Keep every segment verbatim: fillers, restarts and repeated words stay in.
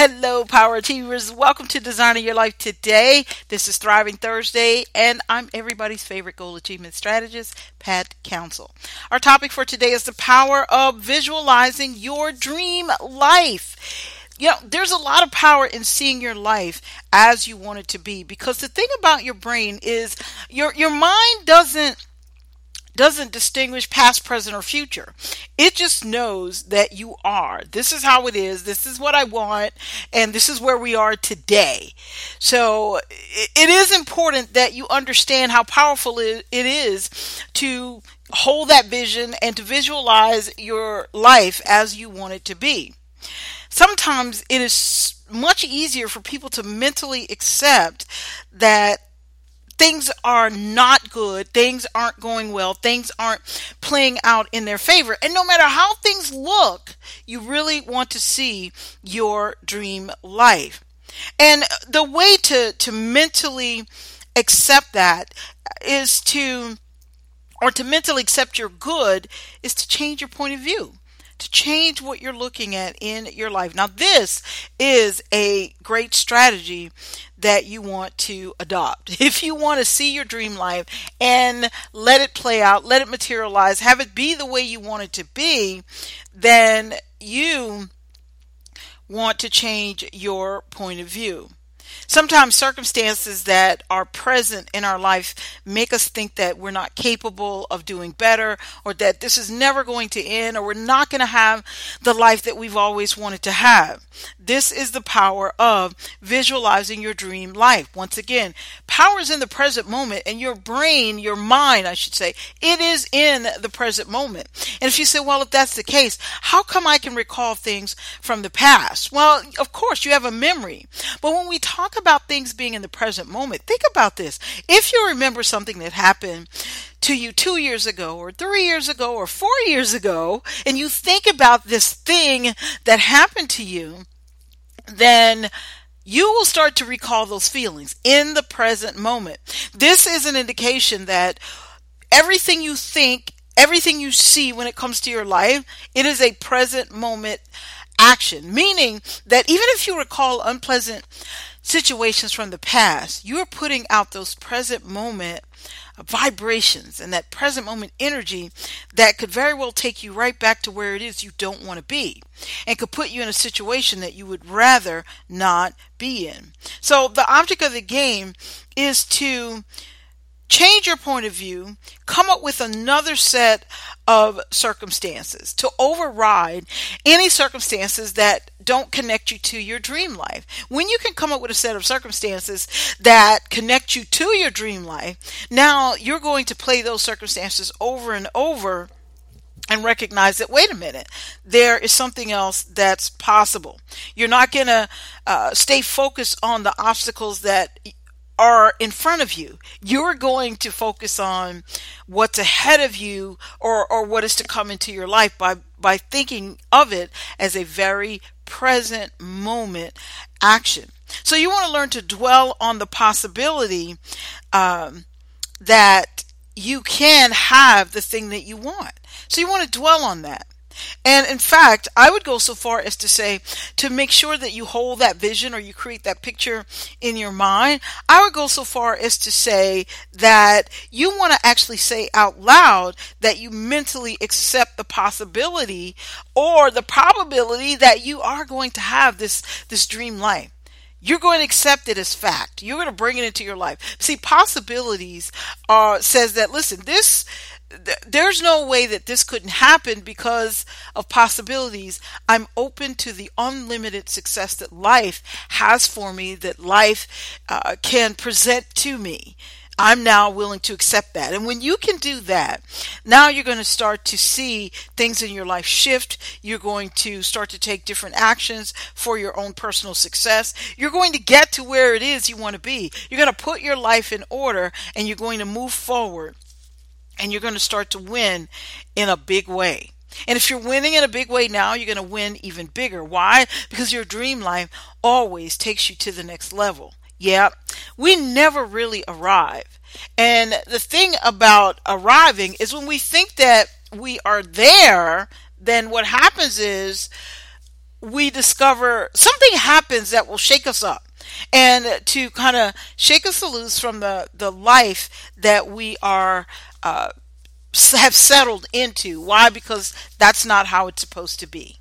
Hello, Power Achievers. Welcome to Designing Your Life Today. This is Thriving Thursday, and I'm everybody's favorite goal achievement strategist, Pat Council. Our topic for today is the power of visualizing your dream life. You know, there's a lot of power in seeing your life as you want it to be, because the thing about your brain is your your mind doesn't doesn't distinguish past, present, or future. It just knows that you are. This is how it is. This is what I want. And this is where we are today. So it is important that you understand how powerful it is to hold that vision and to visualize your life as you want it to be. Sometimes it is much easier for people to mentally accept that things are not good, things aren't going well, things aren't playing out in their favor. And no matter how things look, you really want to see your dream life. And the way to, to mentally accept that is to, or to mentally accept your good, is to change your point of view. To change what you're looking at in your life. Now, this is a great strategy that you want to adopt. If you want to see your dream life and let it play out, let it materialize, have it be the way you want it to be, then you want to change your point of view. Sometimes circumstances that are present in our life make us think that we're not capable of doing better, or that this is never going to end, or we're not going to have the life that we've always wanted to have. This is the power of visualizing your dream life. Once again, power is in the present moment, and your brain, your mind, I should say, it is in the present moment. And if you say, well, if that's the case, how come I can recall things from the past? Well, of course, you have a memory. But when we talk about things being in the present moment, think about this. If you remember something that happened to you two years ago, or three years ago, or four years ago, and you think about this thing that happened to you, then you will start to recall those feelings in the present moment. This is an indication that everything you think, everything you see when it comes to your life, it is a present moment action. Meaning that even if you recall unpleasant situations from the past, you're putting out those present moment vibrations and that present moment energy that could very well take you right back to where it is you don't want to be, and could put you in a situation that you would rather not be in. So the object of the game is to change your point of view, come up with another set of circumstances to override any circumstances that don't connect you to your dream life. When you can come up with a set of circumstances that connect you to your dream life, now you're going to play those circumstances over and over and recognize that, wait a minute, there is something else that's possible. You're not going to uh, stay focused on the obstacles that are in front of you. You're going to focus on what's ahead of you, or, or what is to come into your life by, by thinking of it as a very present moment action. So you want to learn to dwell on the possibility um, that you can have the thing that you want. So you want to dwell on that. And in fact, I would go so far as to say, to make sure that you hold that vision, or you create that picture in your mind, I would go so far as to say that you want to actually say out loud that you mentally accept the possibility or the probability that you are going to have this, this dream life. You're going to accept it as fact. You're going to bring it into your life. See, possibilities uh, says that, listen, this there's no way that this couldn't happen because of possibilities. I'm open to the unlimited success that life has for me, that life uh, can present to me. I'm now willing to accept that. And when you can do that, now you're going to start to see things in your life shift. You're going to start to take different actions for your own personal success. You're going to get to where it is you want to be. You're going to put your life in order, and you're going to move forward. And you're going to start to win in a big way. And if you're winning in a big way now, you're going to win even bigger. Why? Because your dream life always takes you to the next level. Yeah, we never really arrive. And the thing about arriving is, when we think that we are there, then what happens is we discover something happens that will shake us up and to kind of shake us loose from the, the life that we are uh, have settled into. Why? Because that's not how it's supposed to be.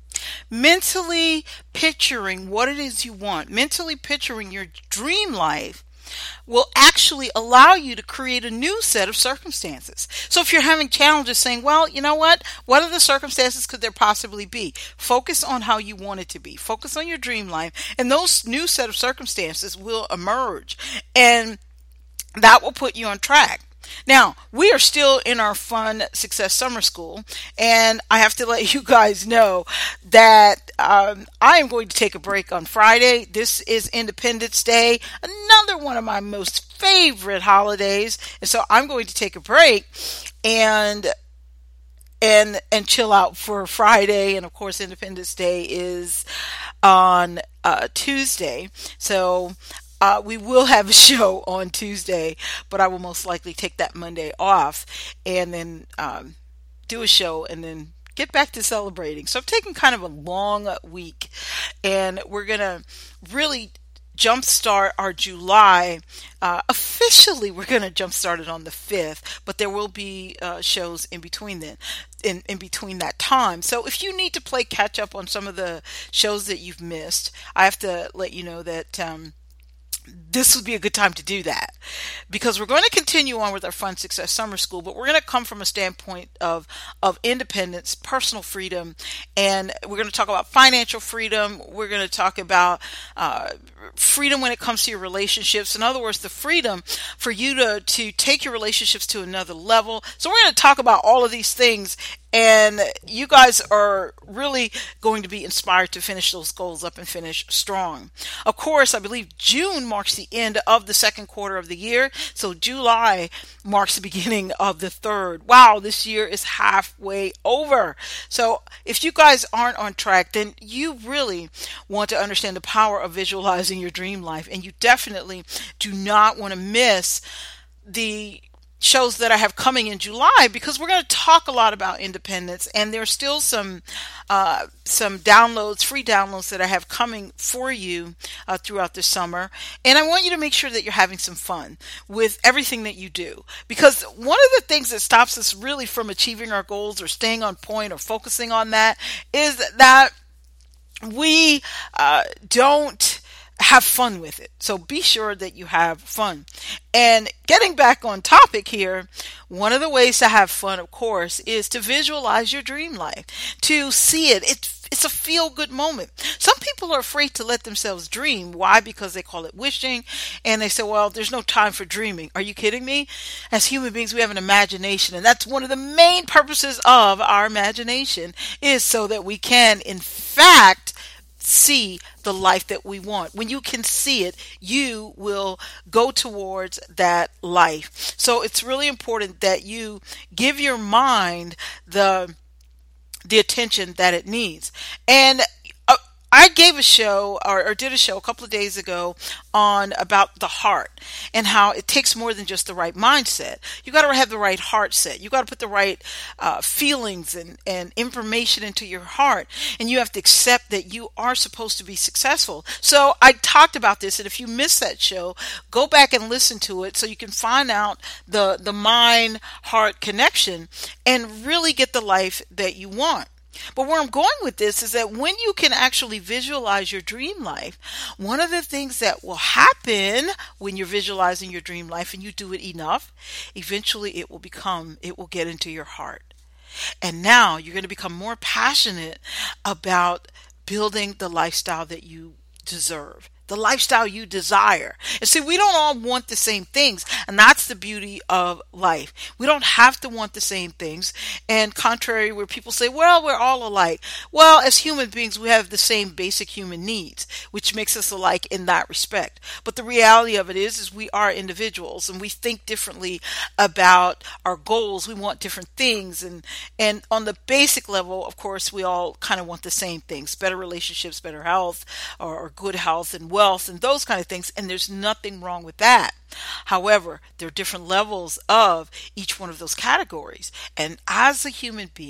Mentally picturing what it is you want, mentally picturing your dream life will actually allow you to create a new set of circumstances. So if you're having challenges saying, well, you know what? What other circumstances could there possibly be? Focus on how you want it to be. Focus on your dream life, and those new set of circumstances will emerge, and that will put you on track. Now, we are still in our Fun Success Summer School, and I have to let you guys know that um, I am going to take a break on Friday. This is Independence Day, another one of my most favorite holidays, and so I'm going to take a break and and and chill out for Friday. And of course, Independence Day is on uh, Tuesday, so Uh, we will have a show on Tuesday, but I will most likely take that Monday off and then um, do a show and then get back to celebrating. So I'm taking kind of a long week, and we're going to really jumpstart our July. Uh, officially, we're going to jumpstart it on the fifth, but there will be uh, shows in between then. In, in between that time. So if you need to play catch up on some of the shows that you've missed, I have to let you know that um, this would be a good time to do that, because we're going to continue on with our Fun Success Summer School, but we're going to come from a standpoint of of independence, personal freedom, and we're going to talk about financial freedom. We're going to talk about uh, freedom when it comes to your relationships. In other words, the freedom for you to to take your relationships to another level. So we're going to talk about all of these things, and you guys are really going to be inspired to finish those goals up and finish strong. Of course, I believe June marks the end of the second quarter of the year. So July marks the beginning of the third. Wow, this year is halfway over. So if you guys aren't on track, then you really want to understand the power of visualizing your dream life. And you definitely do not want to miss the shows that I have coming in July, because we're going to talk a lot about independence, and there's still some uh, some downloads, free downloads that I have coming for you uh, throughout the summer. And I want you to make sure that you're having some fun with everything that you do, because one of the things that stops us really from achieving our goals or staying on point or focusing on that is that we uh, don't have fun with it. So be sure that you have fun. And getting back on topic here, one of the ways to have fun, of course, is to visualize your dream life, to see it. It's It's a feel-good moment. Some people are afraid to let themselves dream. Why? Because they call it wishing, and they say, well, there's no time for dreaming. Are you kidding me? As human beings, we have an imagination, and that's one of the main purposes of our imagination, is so that we can, in fact, see the life that we want. When you can see it, you will go towards that life. So it's really important that you give your mind the the attention that it needs. And uh, I gave a show or, or did a show a couple of days ago on about the heart and how it takes more than just the right mindset. You got to have the right heart set. You got to put the right uh, feelings and, and information into your heart, and you have to accept that you are supposed to be successful. So I talked about this, and if you missed that show, go back and listen to it so you can find out the the mind heart connection and really get the life that you want. But where I'm going with this is that when you can actually visualize your dream life, one of the things that will happen when you're visualizing your dream life and you do it enough, eventually it will become, it will get into your heart. And now you're going to become more passionate about building the lifestyle that you deserve, the lifestyle you desire. And see, we don't all want the same things, and that's the beauty of life. We don't have to want the same things. And contrary where people say, well, we're all alike. Well, as human beings, we have the same basic human needs, which makes us alike in that respect. But the reality of it is, is we are individuals, and we think differently about our goals. We want different things. And, and on the basic level, of course, we all kind of want the same things: better relationships, better health, or, or good health and wealth and those kind of things, and there's nothing wrong with that. However, there are different levels of each one of those categories, and as a human being,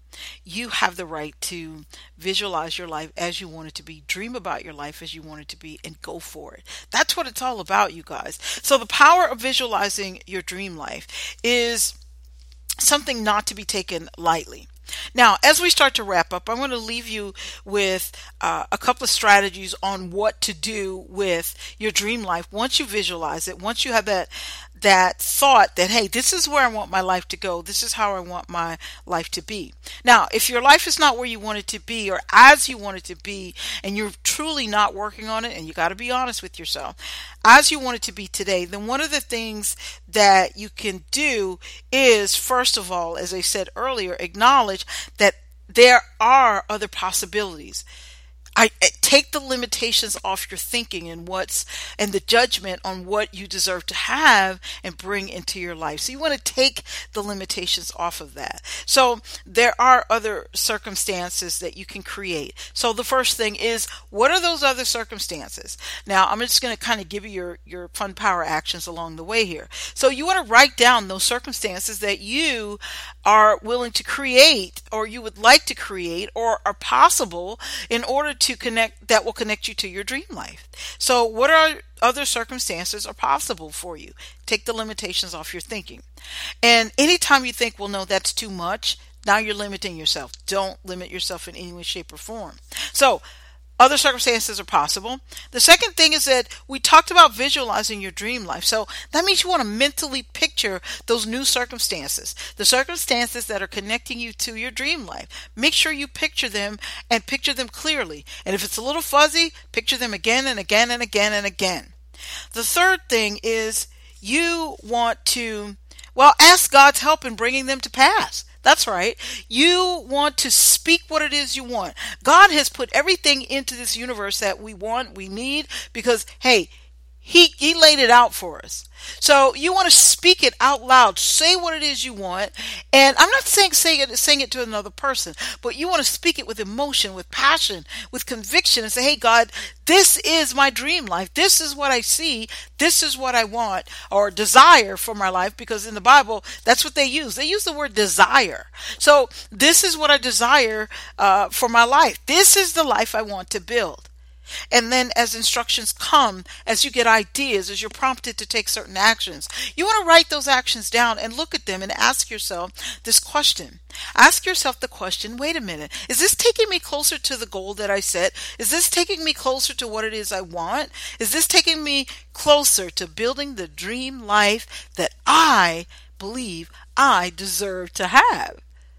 You have the right to visualize your life as you want it to be, dream about your life as you want it to be, and go for it. That's what it's all about, you guys. So the power of visualizing your dream life is something not to be taken lightly. Now, as we start to wrap up, I want to leave you with uh, a couple of strategies on what to do with your dream life once you visualize it, once you have that that thought that, hey, this is where I want my life to go. This is how I want my life to be. Now, if your life is not where you want it to be or as you want it to be, and you're truly not working on it, and you got to be honest with yourself, as you want it to be today, then one of the things that you can do is, first of all, as I said earlier, acknowledge that there are other possibilities. I, I take the limitations off your thinking and what's and the judgment on what you deserve to have and bring into your life. So you want to take the limitations off of that. So there are other circumstances that you can create. So the first thing is, what are those other circumstances? Now, I'm just going to kind of give you your, your fun power actions along the way here. So you want to write down those circumstances that you are willing to create, or you would like to create, or are possible in order to connect, that will connect you to your dream life. So what are other circumstances are possible for you? Take the limitations off your thinking. And anytime you think, well, no, that's too much, now you're limiting yourself. Don't limit yourself in any way, shape, or form. So other circumstances are possible. The second thing is that we talked about visualizing your dream life. So that means you want to mentally picture those new circumstances, the circumstances that are connecting you to your dream life. Make sure you picture them and picture them clearly. And if it's a little fuzzy, picture them again and again and again and again. The third thing is you want to, well, ask God's help in bringing them to pass. That's right. You want to speak what it is you want. God has put everything into this universe that we want, we need, because, hey, He, he laid it out for us. So you want to speak it out loud. Say what it is you want. And I'm not saying saying it, saying it to another person, but you want to speak it with emotion, with passion, with conviction, and say, hey, God, this is my dream life. This is what I see. This is what I want or desire for my life, because in the Bible, that's what they use. They use the word desire. So this is what I desire uh, for my life. This is the life I want to build. And then as instructions come, as you get ideas, as you're prompted to take certain actions, you want to write those actions down and look at them and ask yourself this question. Ask yourself the question, wait a minute, is this taking me closer to the goal that I set? Is this taking me closer to what it is I want? Is this taking me closer to building the dream life that I believe I deserve to have?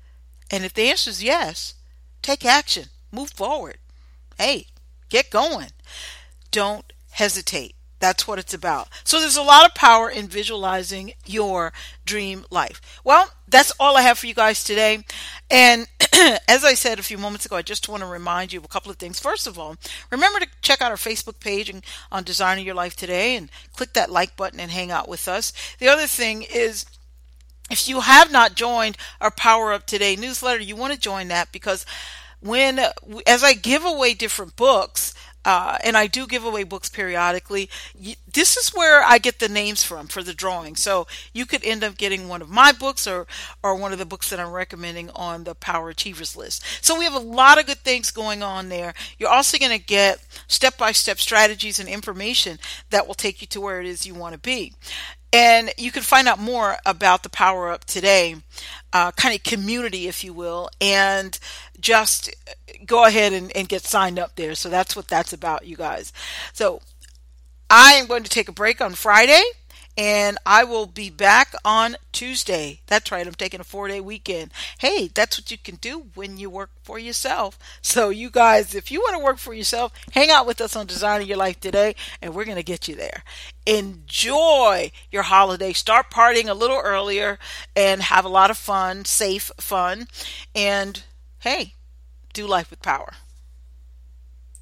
And if the answer is yes, take action, move forward. Hey, get going. Don't hesitate. That's what it's about. So there's a lot of power in visualizing your dream life. Well, that's all I have for you guys today. And as I said a few moments ago, I just want to remind you of a couple of things. First of all, remember to check out our Facebook page and on Designing Your Life Today and click that like button and hang out with us. The other thing is, if you have not joined our Power Up Today newsletter, you want to join that, because when, as I give away different books, uh, and I do give away books periodically, y- this is where I get the names from for the drawing. So you could end up getting one of my books or, or one of the books that I'm recommending on the Power Achievers list. So we have a lot of good things going on there. You're also going to get step-by-step strategies and information that will take you to where it is you want to be. And you can find out more about the Power Up Today uh, kind of community, if you will, and just go ahead and, and get signed up there. So that's what that's about, you guys. So I am going to take a break on Friday, and I will be back on Tuesday. That's right, I'm taking a four-day weekend. Hey, that's what you can do when you work for yourself. So you guys, if you want to work for yourself, hang out with us on Designing Your Life Today, and we're going to get you there. Enjoy your holiday. Start partying a little earlier and have a lot of fun, safe fun. And hey, do life with power.